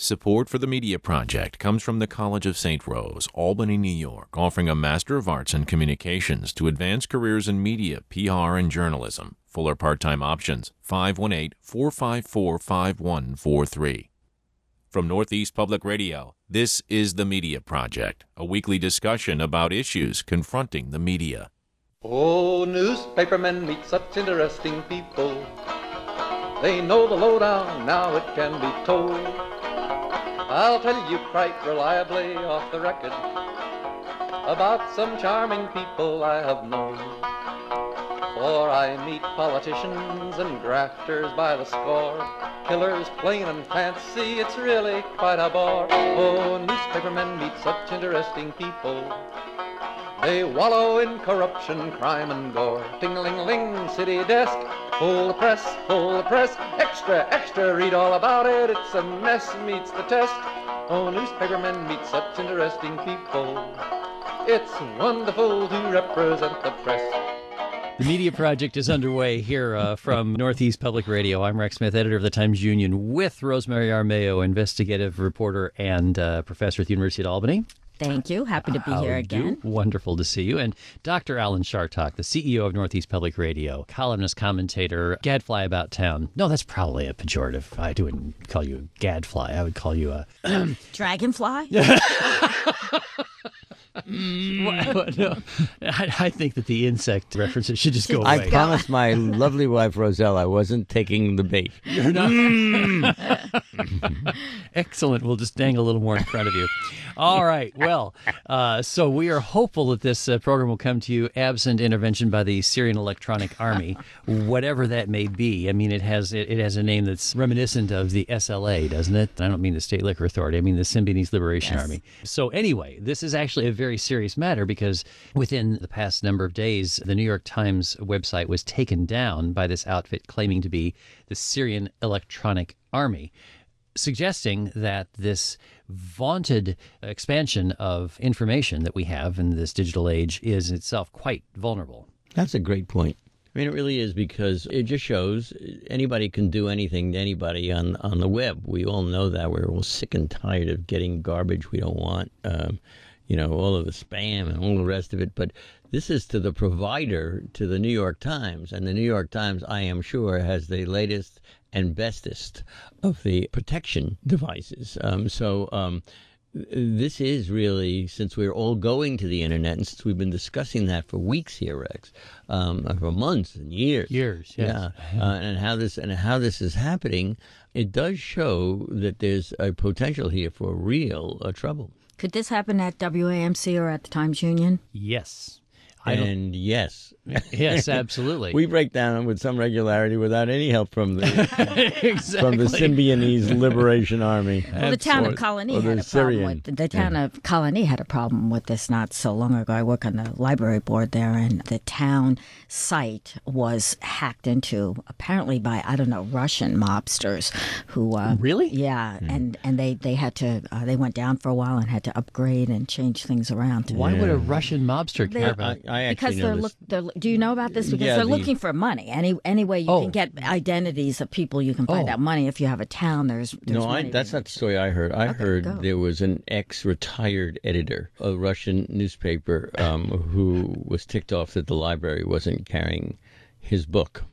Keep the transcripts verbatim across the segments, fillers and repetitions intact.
Support for the Media Project comes from the College of Saint Rose, Albany, New York, offering a Master of Arts in Communications to advance careers in media, P R, and journalism. Fuller part-time options, five one eight, four five four, five one four three. From Northeast Public Radio, this is The Media Project, a weekly discussion about issues confronting the media. Oh, newspapermen meet such interesting people. They know the lowdown, now it can be told. I'll tell you quite reliably off the record about some charming people I have known. For I meet politicians and grafters by the score, killers plain and fancy, it's really quite a bore. Oh, newspapermen meet such interesting people. They wallow in corruption, crime and gore. Ting-a-ling-ling, city desk, pull the press, pull the press. Extra, extra, read all about it, it's a mess, meets the test. Oh, newspapermen meet such interesting people. It's wonderful to represent the press. The Media Project is underway here uh, from Northeast Public Radio. I'm Rex Smith, editor of the Times-Union, with Rosemary Armeo, investigative reporter and uh, professor at the University of Albany. Thank you. Happy to be How here again. Do? Wonderful to see you. And Doctor Alan Chartock, the C E O of Northeast Public Radio, columnist, commentator, gadfly about town. No, that's probably a pejorative. I wouldn't call you a gadfly. I would call you a... Dragonfly? Mm. No, I, I think that the insect references should just go away. I promised my lovely wife, Roselle, I wasn't taking the bait. You're not. Mm. Excellent. We'll just dangle a little more in front of you. All right. Well, uh, so we are hopeful that this uh, program will come to you absent intervention by the Syrian Electronic Army, whatever that may be. I mean, it has it, it has a name that's reminiscent of the S L A, doesn't it? I don't mean the State Liquor Authority. I mean the Symbionese Liberation Yes. Army. So anyway, this is actually a very serious matter because within the past number of days, the New York Times website was taken down by this outfit claiming to be the Syrian Electronic Army, suggesting that this vaunted expansion of information that we have in this digital age is itself quite vulnerable. That's a great point. I mean, it really is, because it just shows anybody can do anything to anybody on, on the web. We all know that. We're all sick and tired of getting garbage we don't want, um, you know, all of the spam and all the rest of it. But this is to the provider, to the New York Times. And the New York Times, I am sure, has the latest and bestest of the protection devices. Um, so um, this is really, since we're all going to the internet, and since we've been discussing that for weeks here, Rex, um, for months and years, Years, yes. yeah, uh, and how this and how this is happening, it does show that there's a potential here for real uh, trouble. Could this happen at W A M C or at the Times-Union? Yes. I don't, And yes, yes, absolutely. we break down with some regularity without any help from the exactly. from the Symbionese Liberation Army. Well, the town Or- of Colony or the had a Syrian. problem with the town of Colony had a problem with this not so long ago. I work on the library board there, and the town site was hacked into apparently by I don't know Russian mobsters who uh, Really? yeah, and and they they had to uh, they went down for a while and had to upgrade and change things around. To, Why would a Russian mobster care They- about I, I actually because know they're, this. look, they're do you know about this? Because Yeah, they're the- looking for money. Any any way you Oh. can get identities of people, you can find Oh. out money. If you have a town, there's, there's No, I, money that's there. not the story I heard. I Okay, heard go. there was an ex-retired editor of a Russian newspaper um, who was ticked off that the library wasn't carrying his book.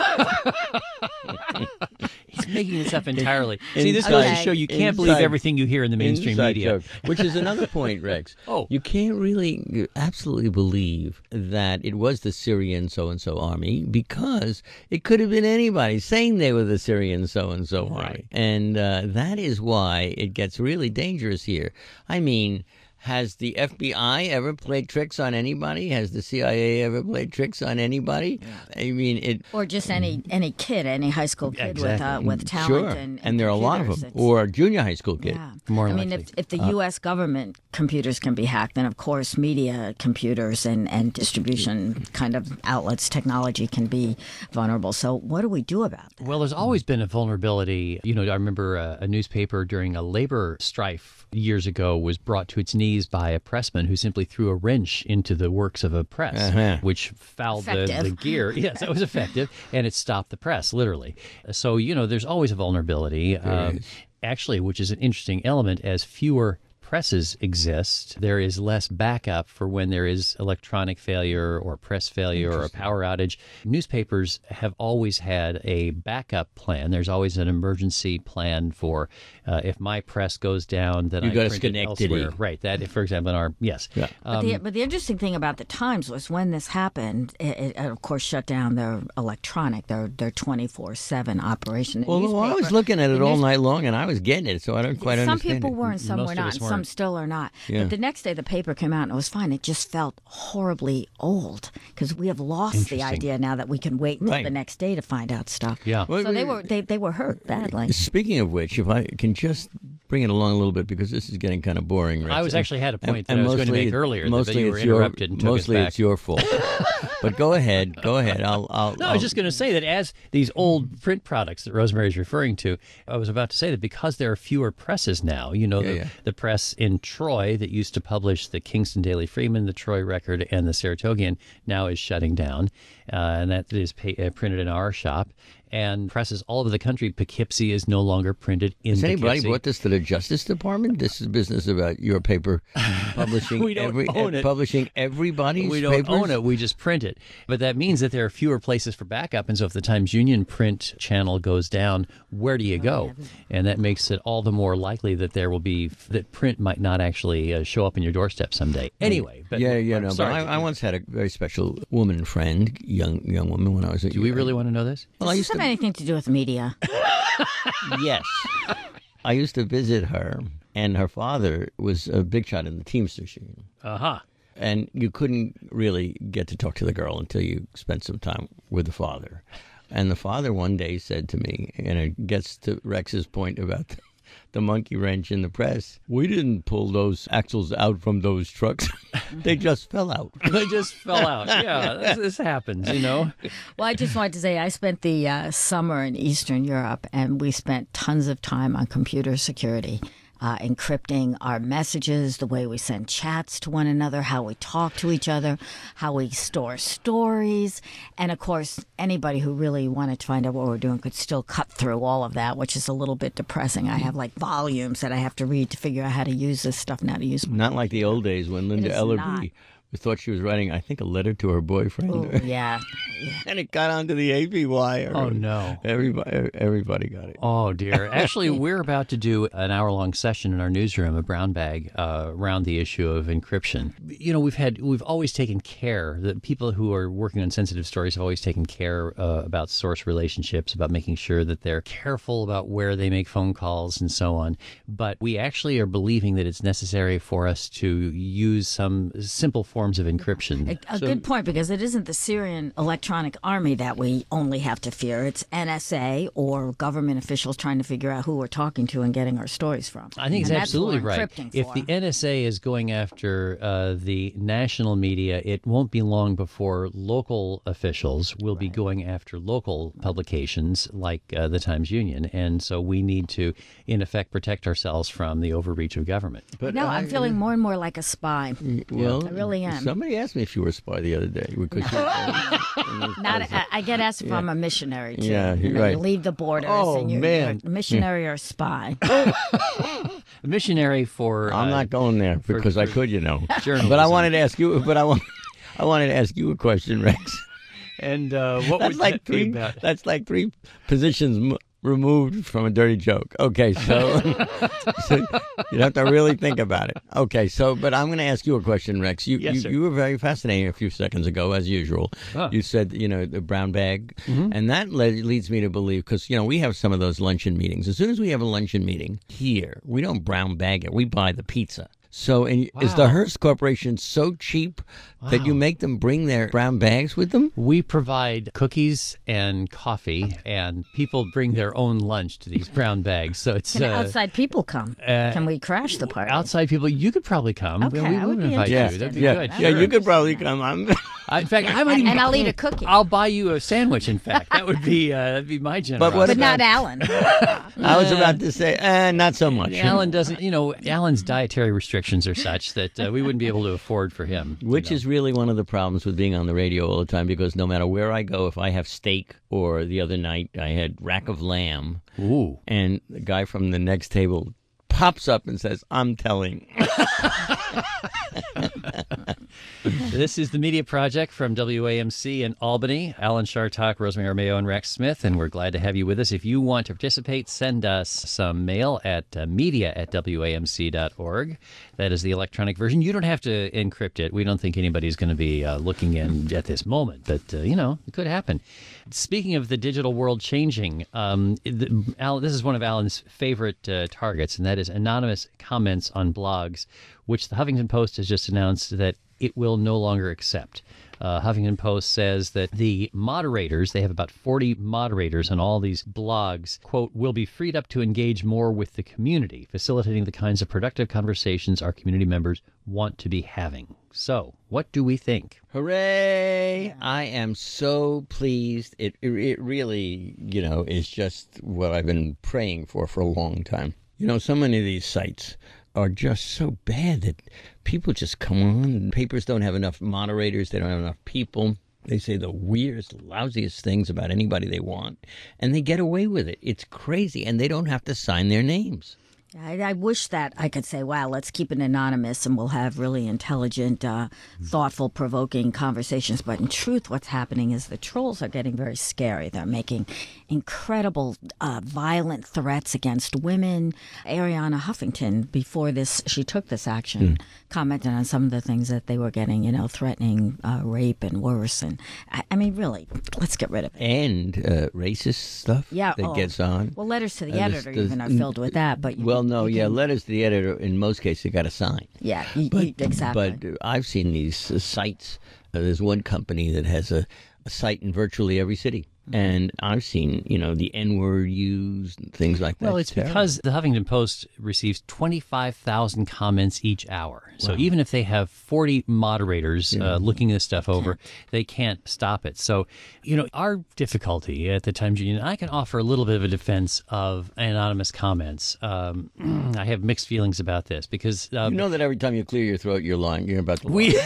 He's making this up entirely. See, this Inside- goes to show you can't believe inside- everything you hear in the mainstream Inside media. joke, which is another point, Rex. Oh. You can't really absolutely believe that it was the Syrian so-and-so army, because it could have been anybody saying they were the Syrian so-and-so Right. army. And uh, that is why it gets really dangerous here. I mean, has the F B I ever played tricks on anybody? Has the C I A ever played tricks on anybody? I mean, it... Or just any any kid, any high school kid with uh, Exactly. with talent. Sure, and, and there are a lot of computers. them. It's- Or a junior high school kid. Yeah. More I mean, likely. if, if the Uh, U S government computers can be hacked, then of course media computers and, and distribution kind of outlets, technology can be vulnerable. So what do we do about that? Well, there's always been a vulnerability. You know, I remember a, a newspaper during a labor strife years ago was brought to its knees by a pressman who simply threw a wrench into the works of a press, Uh-huh. which fouled the, Effective. the gear. Yes, that was effective, and it stopped the press, literally. So, you know, there's always a vulnerability. Um, actually, which is an interesting element, as fewer presses exist, there is less backup for when there is electronic failure or press failure or a power outage. Newspapers have always had a backup plan. There's always an emergency plan for uh, if my press goes down, then You I go to print it Schenectady. elsewhere. Right. That, for example, in our yes. Yeah. But, the, but the interesting thing about the Times was when this happened, it, it of course shut down their electronic, their their twenty-four seven operation. The Well, well, I was newspaper- looking at it the all news- night long, and I was getting it, so I don't quite Some understand people it. were and some Most were of not, us and some weren't. still are not. Yeah. But the next day the paper came out and it was fine. It just felt horribly old because we have lost the Interesting. idea now that we can wait until Right. the next day to find out stuff. Yeah. Well, So they we- were they, they were hurt badly. Speaking of which, if I can just bring it along a little bit because this is getting kind of boring. Rex. I was actually had a point that And I was going to mostly- make earlier, that- Mostly but you were it's your- interrupted and took us Mostly back. it's your fault. But go ahead, go ahead. I'll. I'll No, I I'll, was just going to say that as these old print products that Rosemary is referring to, I was about to say that because there are fewer presses now, you know, Yeah, the, yeah. the press in Troy that used to publish the Kingston Daily Freeman, the Troy Record, and the Saratogian now is shutting down, uh, and that is pay, uh, printed in our shop. And presses all over the country, Poughkeepsie is no longer printed in Has anybody Poughkeepsie. brought this to the Justice Department? This is business about your paper publishing We don't every own it. publishing everybody's We don't papers. own it. We just print it. But that means that there are fewer places for backup. And so if the Times Union print channel goes down, where do you go? And that makes it all the more likely that there will be, that print might not actually uh, show up in your doorstep someday. Anyway. But, Yeah, yeah, I'm no. But sorry. I, I once had a very special woman friend, young young woman, when I was. A, Do we really want to know this? Well, I Does used this to. have anything to do with media? Yes, I used to visit her, and her father was a big shot in the Teamsters Union. Uh-huh. And you couldn't really get to talk to the girl until you spent some time with the father. And the father one day said to me, and it gets to Rex's point about the, the monkey wrench in the press, we didn't pull those axles out from those trucks. They just fell out. They just fell out. Yeah, this, this happens, you know. Well, I just wanted to say I spent the uh, summer in Eastern Europe, and we spent tons of time on computer security, uh, encrypting our messages, the way we send chats to one another, how we talk to each other, how we store stories. And, of course, anybody who really wanted to find out what we're doing could still cut through all of that, which is a little bit depressing. I have, like, volumes that I have to read to figure out how to use this stuff and how to use it. Not like the old days when Linda is Ellerby not. thought she was writing, I think, a letter to her boyfriend. Oh, yeah. And it got onto the A P wire. Oh, no. Everybody, everybody got it. Oh, dear. Actually, we're about to do an hour-long session in our newsroom, a brown bag, uh, around the issue of encryption. You know, we've had, we've always taken care, the people who are working on sensitive stories have always taken care uh, about source relationships, about making sure that they're careful about where they make phone calls and so on. But we actually are believing that it's necessary for us to use some simple forms of encryption. A, a good point, because it isn't the Syrian electronic army that we only have to fear. It's N S A or government officials trying to figure out who we're talking to and getting our stories from. I think it's And that's what absolutely we're right. encrypting If for. the N S A is going after uh, the national media, it won't be long before local officials will be going after local publications like uh, the Times Union. And so we need to, in effect, protect ourselves from the overreach of government. But no, I- I'm feeling more and more like a spy. Well, I really am. Somebody asked me if you were a spy the other day. Because you, Not, I, I get asked if I'm a missionary too. Yeah, you, you're know, right. you leave the borders Oh, and you're, man. you're a missionary or a spy. A missionary for... I'm uh, not going there because I could, you know. journalism. But I wanted to ask you. But I want. I wanted to ask you a question, Rex. And uh, what That's would like that be three. about? That's like three positions m- removed from a dirty joke. Okay, so, so you have to really think about it. Okay, so but I'm going to ask you a question, Rex. You Yes, you, sir. you were very fascinating a few seconds ago, as usual. Ah. You said you know the brown bag, and that le- leads me to believe because you know we have some of those luncheon meetings. As soon as we have a luncheon meeting here, we don't brown bag it. We buy the pizza. So, and is the Wow. Hearst Corporation so cheap that you Wow. make them bring their brown bags with them? We provide cookies and coffee, and people bring their own lunch to these brown bags. So it's Can uh, outside people come? uh, Can we crash the party? outside people. You could probably come. Okay, we I would would be invite you. interested. That'd be yeah, good. yeah. Sure. You could probably come. I'm, I- in fact, I might And- even. and I'll eat a cookie. I'll buy you a sandwich. In fact, that would be uh, that'd be my generosity. what but about- not Alan. I was about to say, eh, not so much. Alan doesn't. You know, Alan's dietary restrictions restrictions are such that uh, we wouldn't be able to afford for him. Which you know. is really one of the problems with being on the radio all the time, because no matter where I go, if I have steak, or the other night I had rack of lamb, Ooh. and the guy from the next table pops up and says, "I'm telling." This is the Media Project from W A M C in Albany. Alan Chartock, Rosemary Armayo, and Rex Smith, and we're glad to have you with us. If you want to participate, send us some mail at uh, media at W A M C dot org. That is the electronic version. You don't have to encrypt it. We don't think anybody's going to be uh, looking in at this moment, but, uh, you know, it could happen. Speaking of the digital world changing, um, the, Al, this is one of Alan's favorite uh, targets, and that is anonymous comments on blogs, which the Huffington Post has just announced that it will no longer accept. Uh, Huffington Post says that the moderators, they have about forty moderators on all these blogs, quote, will be freed up to engage more with the community, facilitating the kinds of productive conversations our community members want to be having. So, what do we think? Hooray! I am so pleased. It, it it really, you know, is just what I've been praying for for a long time. You know, so many of these sites are just so bad that people just come on. Papers don't have enough moderators. They don't have enough people. They say the weirdest, lousiest things about anybody they want, and they get away with it. It's crazy, and they don't have to sign their names. I, I wish that I could say, wow, let's keep it anonymous and we'll have really intelligent, uh, thoughtful, provoking conversations. But in truth, what's happening is the trolls are getting very scary. They're making incredible, uh, violent threats against women. Ariana Huffington, before this, she took this action, mm. commented on some of the things that they were getting, you know, threatening uh, rape and worse. And I, I mean, really, let's get rid of it. And uh, racist stuff yeah, that oh. gets on. Well, letters to the uh, editor the, the, even are filled with that. But you, Well, no, you yeah, can, letters to the editor, in most cases, you got to sign. Yeah, you, but, you, exactly. But I've seen these uh, sites. Uh, there's one company that has a, a site in virtually every city. And I've seen, you know, the N-word used and things like that. Well, it's terrible. because the Huffington Post receives twenty-five thousand comments each hour. So Wow. even if they have forty moderators Yeah. uh, looking this stuff over, they can't stop it. So, you know, our difficulty at the Times Union, I can offer a little bit of a defense of anonymous comments. Um, I have mixed feelings about this because... Um, you know that every time you clear your throat, you're lying. You're about to lie. we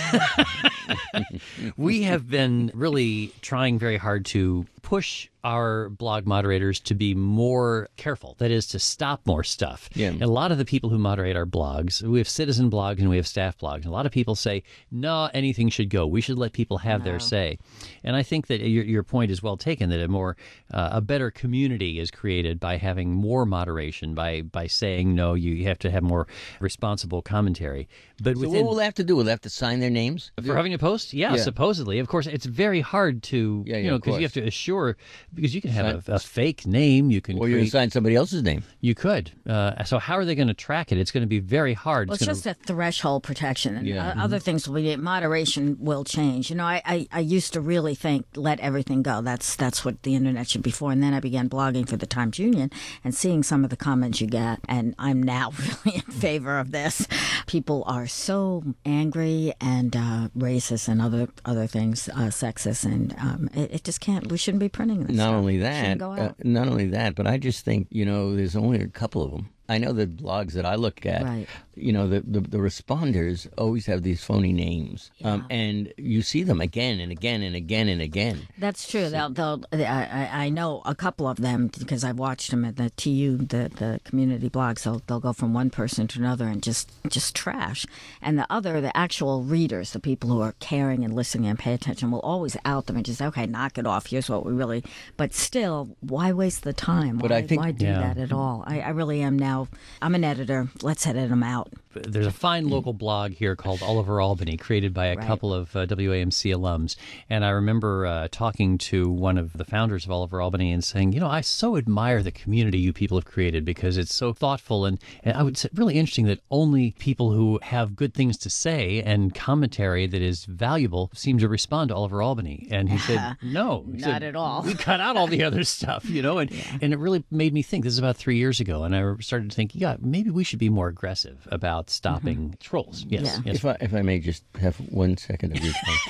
we have been really trying very hard to push our blog moderators to be more careful. That is, to stop more stuff. Yeah. And a lot of the people who moderate our blogs, we have citizen blogs and we have staff blogs. And a lot of people say, no, anything should go. We should let people have No. their say. And I think that your, your point is well taken, that a more, uh, a better community is created by having more moderation, by, by saying, no, you have to have more responsible commentary. But So within... what will they have to do? Will they have to sign their names? For having a post? Yeah, Yeah. supposedly. Of course, it's very hard to, Yeah, yeah, you know, of because you have course. to assure, because you can have a, a fake name. You can Or you can create, sign somebody else's name. you could. Uh, so how are they going to track it? It's going to be very hard. Well, it's gonna- just a threshold protection. And Yeah. uh, other things will be, moderation will change. You know, I, I, I used to really think, let everything go. That's that's what the internet should be for. And then I began blogging for the Times Union and seeing some of the comments you get. And I'm now really in favor of this. People are so angry and uh, racist and other other things, uh, sexist. And um, it, it just can't, we shouldn't be printing this Not stuff. only Shouldn't that, go uh, out. not only that, but I just think, you know, there's only a couple of them. I know the blogs that I look at, Right. you know, the, the, the responders always have these phony names. Um, and you see them again and again and again and again. That's true. They'll, they'll, I, I I know a couple of them because I've watched them at the T U, the, the community blogs. They'll, they'll go from one person to another and just, just trash. And the other, the actual readers, the people who are caring and listening and pay attention, will always out them and just, okay, knock it off. Here's what we really, but still, why waste the time? But why, I think- why do Yeah. that at all? I, I really am now. I'm an editor. Let's edit them out. There's a fine local blog here called Oliver Albany, created by a Right. couple of uh, W A M C alums. And I remember uh, talking to one of the founders of Oliver Albany and saying, you know, I so admire the community you people have created because it's so thoughtful. And, and I would say really interesting that only people who have good things to say and commentary that is valuable seem to respond to Oliver Albany. And he said, no. He Not said, at all. We cut out all the other stuff, you know, and, and it really made me think. This is about three years ago. And I started to think, yeah, maybe we should be more aggressive about stopping trolls. Yes. Yeah. yes. If I, if I may just have one second of your time.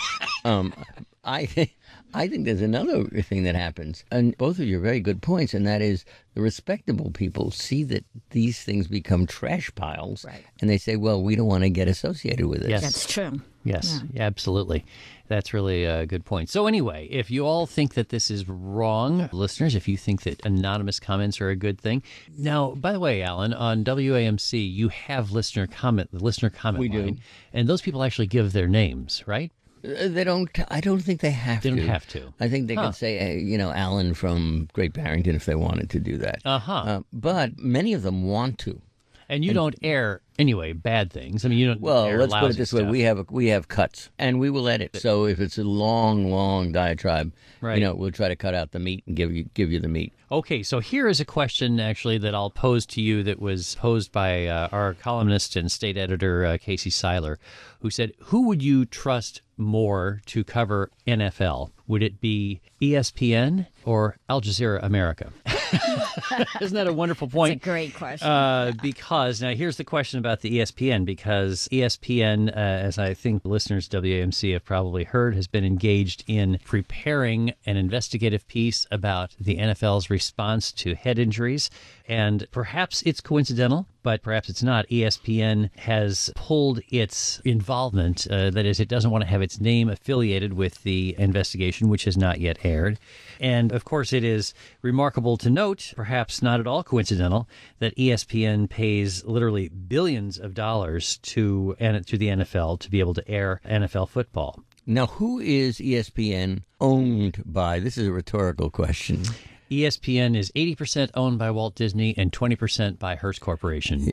Um, I think I think there's another thing that happens, and both of you are very good points, and that is the respectable people see that these things become trash piles, Right. and they say, "Well, we don't want to get associated with it." Yes. That's true. Yes, absolutely. That's really a good point. So anyway, if you all think that this is wrong, listeners, if you think that anonymous comments are a good thing. Now, by the way, Alan, on W A M C, you have listener comment, the listener comment We do. line, and those people actually give their names, right? Uh, They don't. I don't think they have They to. don't have to. I think they Huh. can say, uh, you know, Alan from Great Barrington if they wanted to do that. Uh-huh. Uh, but many of them want to. And you don't air, anyway, bad things. I mean, you don't Well, air let's put it lousy this way: stuff. we have a, we have cuts, and we will edit. So if it's a long, long diatribe, Right. you know, we'll try to cut out the meat and give you give you the meat. Okay, so here is a question, actually, that I'll pose to you that was posed by uh, our columnist and state editor, uh, Casey Seiler, who said, who would you trust more to cover N F L? Would it be E S P N or Al Jazeera America? Isn't that a wonderful point? It's a great question. Uh, because now here's the question about the E S P N, because E S P N, uh, as I think listeners to W A M C have probably heard, has been engaged in preparing an investigative piece about the N F L's response to head injuries. And perhaps it's coincidental, but perhaps it's not. E S P N has pulled its involvement, uh, that is, it doesn't want to have its name affiliated with the investigation, which has not yet aired. And of course, it is remarkable to note, perhaps not at all coincidental, that E S P N pays literally billions of dollars to to the N F L to be able to air N F L football. Now, who is E S P N owned by? This is a rhetorical question. E S P N is eighty percent owned by Walt Disney and twenty percent by Hearst Corporation.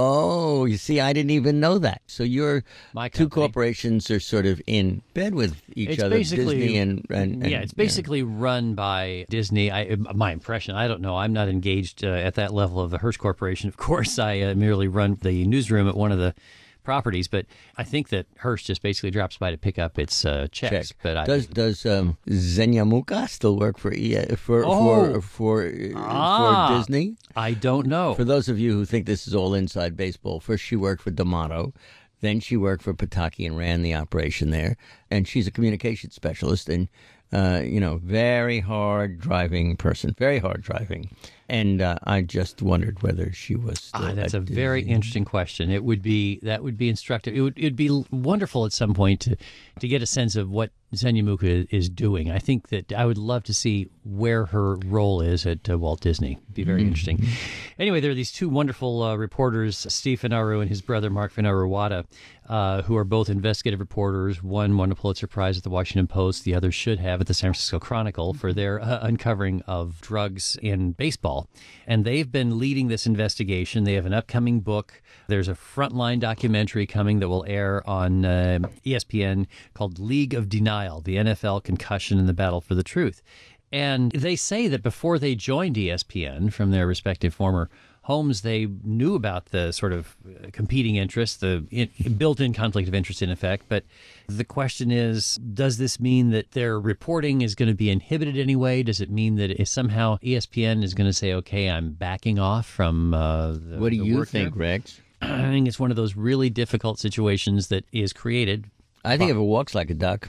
Oh, you see, I didn't even know that. So your My two company. corporations are sort of in bed with each It's other, basically- Disney and, and, and Yeah, it's basically run by Disney. I, my impression, I don't know. I'm not engaged uh, at that level of the Hearst Corporation. Of course, I uh, merely run the newsroom at one of the properties, but I think that Hearst just basically drops by to pick up its uh, checks. check. But I, does does um, Zenyamuka still work for e, for Oh. for for, uh, Ah. for Disney? I don't know. For those of you who think this is all inside baseball, first she worked for D'Amato, then she worked for Pataki and ran the operation there, and she's a communications specialist and uh, you know, very hard driving person, very hard driving. And uh, I just wondered whether she was still Ah, that's at a very Disney. interesting question. It would be that would be instructive. It would it'd be wonderful at some point to to get a sense of what Zenyamuka is doing. I think that I would love to see where her role is at uh, Walt Disney. It'd be very interesting. Anyway, there are these two wonderful uh, reporters, Steve Finaru and his brother Mark Finaru-Wada, uh, who are both investigative reporters. One won a Pulitzer Prize at the Washington Post. The other should have at the San Francisco Chronicle for their uh, uncovering of drugs in baseball. And they've been leading this investigation. They have an upcoming book. There's a Frontline documentary coming that will air on uh, E S P N called League of Denial, the N F L Concussion and the Battle for the Truth. And they say that before they joined E S P N from their respective former homes, they knew about the sort of competing interests, the built-in conflict of interest in effect. But the question is, does this mean that their reporting is going to be inhibited anyway? Does it mean that if somehow E S P N is going to say, okay, I'm backing off from uh, the What do the you work think, here? Rex? I think it's one of those really difficult situations that is created. I think if it walks like a duck.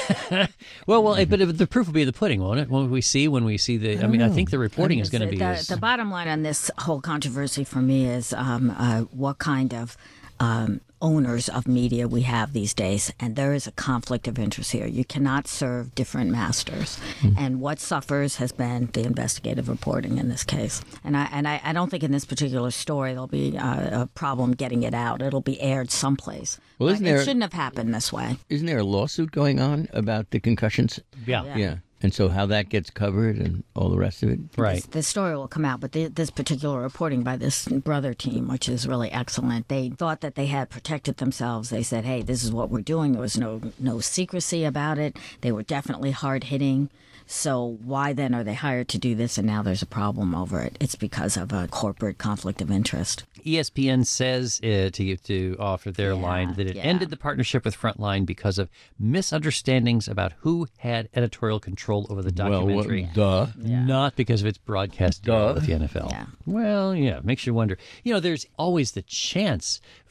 Well, well, but the proof will be in the pudding, won't it? When we see, when we see the, I mean, I think the reporting is going to be. the, as- the bottom line on this whole controversy for me is um, uh, what kind of um, owners of media we have these days, and there is a conflict of interest here. You cannot serve different masters, and what suffers has been the investigative reporting in this case. And I and I, I don't think in this particular story there'll be uh, a problem getting it out. It'll be aired someplace. Well, But isn't it there- shouldn't have happened this way. Isn't there a lawsuit going on about the concussions? yeah. Yeah. Yeah. And so how that gets covered and all the rest of it. Right. The story will come out, but the, this particular reporting by this brother team, which is really excellent, they thought that they had protected themselves. They said, hey, this is what we're doing. There was no no secrecy about it. They were definitely hard hitting. So why then are they hired to do this and now there's a problem over it? It's because of a corporate conflict of interest. E S P N says uh, to to offer their Yeah, line that it yeah. ended the partnership with Frontline because of misunderstandings about who had editorial control over the documentary. Well, duh. Not because of its broadcast deal Duh. with the N F L. Yeah. Well, yeah, makes you wonder. You know, there's always the chance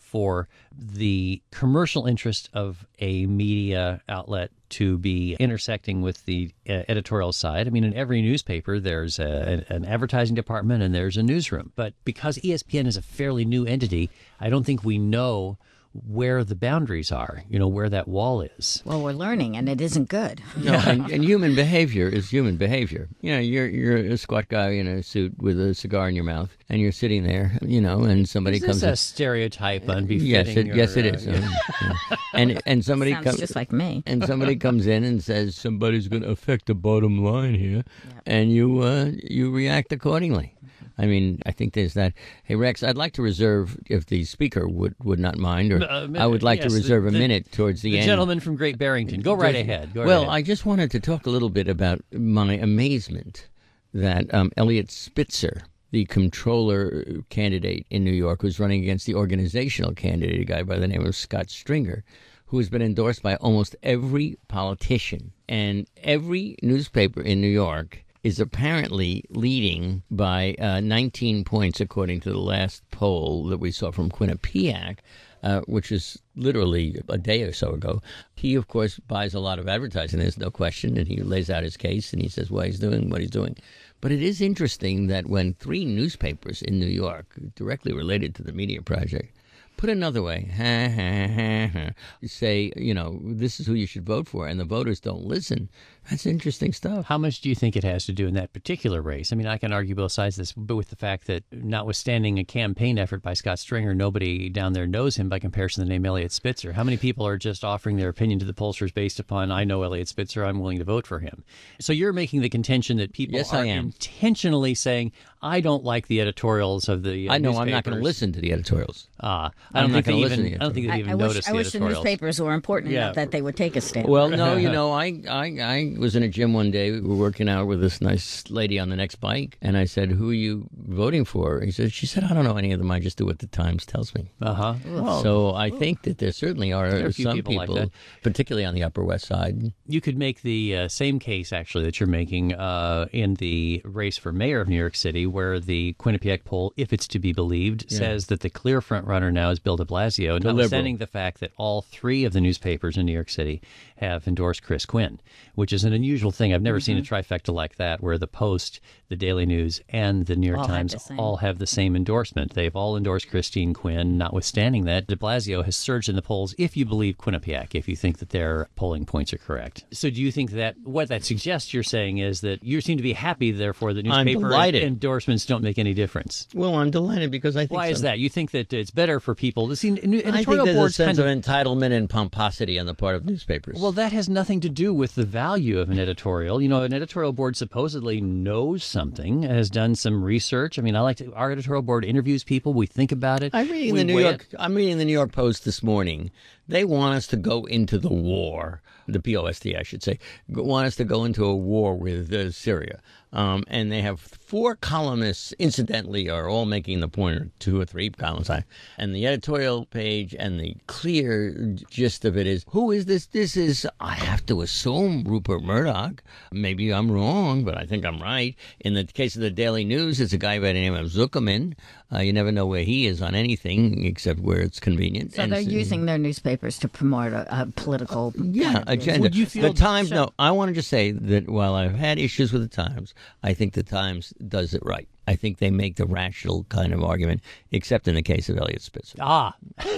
for the commercial interest of a media outlet to be intersecting with the uh, editorial side. I mean, in every newspaper, there's a, an advertising department and there's a newsroom. But because E S P N is a fairly new entity, I don't think we know where the boundaries are, you know, where that wall is. Well, we're learning, and it isn't good. No, and, and human behavior is human behavior. You know, you're you're a squat guy in a suit with a cigar in your mouth, and you're sitting there, you know, and somebody Is comes. this a in- stereotype unbefitting? Yes, it, your, yes, it uh, is. Um, yeah. And and somebody Sounds comes just like me. and somebody comes in and says somebody's going to affect the bottom line here, Yep. and you uh, you react accordingly. I mean, I think there's that. Hey, Rex, I'd like to reserve, if the speaker would, would not mind, or Uh, I would like yes, to the- reserve a the- minute towards the, The end. gentleman from Great Barrington. Go right ahead. Go well, right I ahead. just wanted to talk a little bit about my amazement that um, Elliot Spitzer, the comptroller candidate in New York, who's running against the organizational candidate, a guy by the name of Scott Stringer, who has been endorsed by almost every politician and every newspaper in New York, is apparently leading by uh, nineteen points, according to the last poll that we saw from Quinnipiac, uh, which is literally a day or so ago. He, of course, buys a lot of advertising, there's no question, and he lays out his case, and he says why he's doing what he's doing. But it is interesting that when three newspapers in New York, directly related to the Media Project, put another way, ha, ha, ha, ha, say, you know, this is who you should vote for, and the voters don't listen. That's interesting stuff. How much do you think it has to do in that particular race? I mean, I can argue both sides of this, but with the fact that notwithstanding a campaign effort by Scott Stringer, nobody down there knows him by comparison to the name Elliot Spitzer. How many people are just offering their opinion to the pollsters based upon, I know Elliot Spitzer, I'm willing to vote for him? So you're making the contention that people Yes, are I am. intentionally saying, I don't like the editorials of the uh, I know I'm not going to newspapers." listen to the editorials. Ah, I don't I'm not think they gonna even. listen to the I don't think they I, even I wish, noticed I the wish the editorials. newspapers were important Yeah. enough that they would take a stand. Well, no, you know, I, I, I was in a gym one day. We were working out with this nice lady on the next bike, and I said, "Who are you voting for?" He said, "She said, I don't know any of them. I just do what the Times tells me." Uh huh. Well, So I think that there certainly are, There are a few some people like that. particularly on the Upper West Side. you could make the uh, same case actually that you're making uh, in the race for mayor of New York City, where the Quinnipiac poll, if it's to be believed, says that the clear front runner now is Bill de Blasio, notwithstanding the fact that all three of the newspapers in New York City have endorsed Chris Quinn, which is an unusual thing. I've never seen a trifecta like that, where the Post, the Daily News, and the New York All have Times the same. all have the same endorsement. They've all endorsed Christine Quinn. Notwithstanding that, de Blasio has surged in the polls, if you believe Quinnipiac, if you think that their polling points are correct. So do you think that what that suggests you're saying is that you seem to be happy, therefore, that I'm newspaper delighted. endorsements don't make any difference? Well, I'm delighted because I think Why is some- that? You think that it's better for people to see I think editorial there's a boards sense kind of. of entitlement and pomposity on the part of newspapers. Well, that has nothing to do with the value of an editorial. You know, an editorial board supposedly knows something, has done some research. I mean, I like to, our editorial board interviews people. We think about it. I'm reading we the New weigh York. it. I'm reading the New York Post this morning. They want us to go into the war. The P O S T, I should say, go- want us to go into a war with uh, Syria. Um, and they have four columnists, incidentally, are all making the point, or two or three columns. I- And the editorial page and the clear gist of it is, who is this? This is, I have to assume, Rupert Murdoch. Maybe I'm wrong, but I think I'm right. In the case of the Daily News, it's a guy by the name of Zuckerman. Uh, you never know where he is on anything except where it's convenient. So And they're so- using their newspapers to promote a, a political yeah, point of view. agenda. Would you feel- the Times? No, I want to just say that while I've had issues with the Times, I think the Times does it right. I think they make the rational kind of argument, except in the case of Elliot Spitzer. Ah,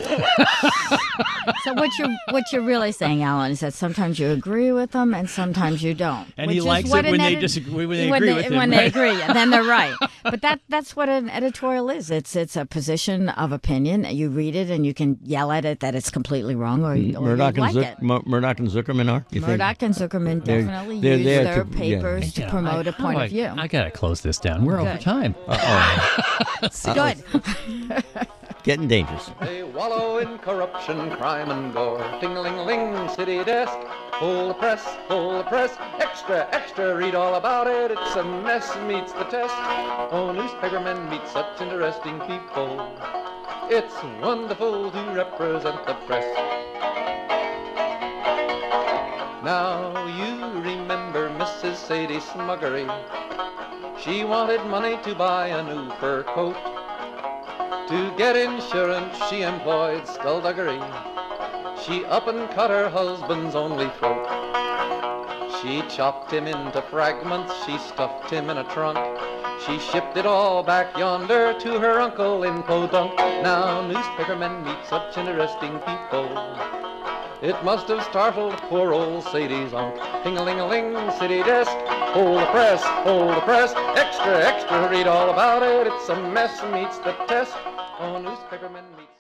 So what you're what you're really saying, Alan, is that sometimes you agree with them and sometimes you don't. And which he is likes what it an when they edit- disagree- when they when agree they, with him, when they right? agree, and then they're right. But that that's what an editorial is. It's it's a position of opinion. You read it and you can yell at it that it's completely wrong, or, or Murdoch you and, like Zuck- it. Mur- Murdoch and Zuckerman are? You think? Murdoch and Zuckerman They're- definitely they're use there their to- yeah. papers to Yeah, promote I- a point how of do view. I, I gotta close this down. We're over Good. time. Good. Getting dangerous. They wallow in corruption, crime, and gore. Ting-a-ling-ling, city desk. Full the press, full the press. Extra, extra, read all about it. It's a mess, meets the test. Oh, newspapermen meet such interesting people. It's wonderful to represent the press. Now you remember Missus Sadie Smuggery. She wanted money to buy a new fur coat. To get insurance she employed skullduggery. She up and cut her husband's only throat. She chopped him into fragments, she stuffed him in a trunk. She shipped it all back yonder to her uncle in Podunk. Now newspapermen meet such interesting people. It must have startled poor old Sadie's unc. Ting-a-ling-a-ling, city desk. Hold the press, hold the press. Extra, extra, read all about it. It's a mess, meets the test. Oh, newspapermen meet